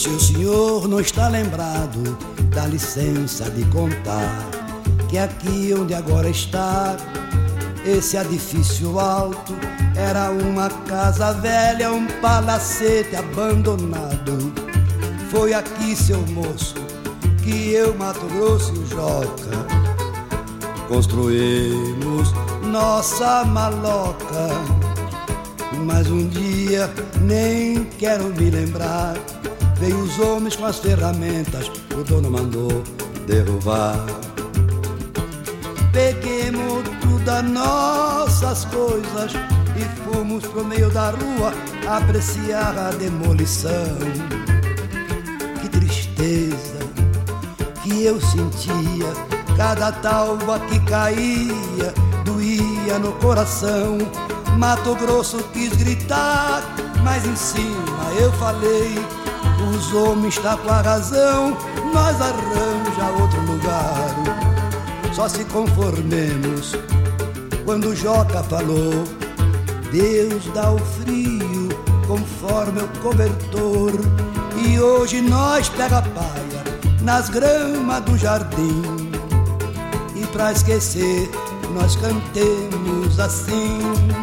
Se o senhor não está lembrado, dá licença de contar que aqui onde agora está, esse edifício alto, era uma casa velha, um palacete abandonado. Foi aqui, seu moço, que eu, Mato Grosso e o Joca construímos nossa maloca. Mas um dia, nem quero me lembrar, veio os homens com as ferramentas, o dono mandou derrubar. Peguemos todas nossas coisas e fomos pro meio da rua apreciar a demolição. Que tristeza que eu sentia, cada talva que caía doía no coração. Mato Grosso quis gritar, mas em cima eu falei: os homens estão com a razão, nós arranja outro lugar. Só se conformemos quando o Joca falou: Deus dá o frio conforme o cobertor. E hoje nós pega a palha nas gramas do jardim, e pra esquecer nós cantemos assim: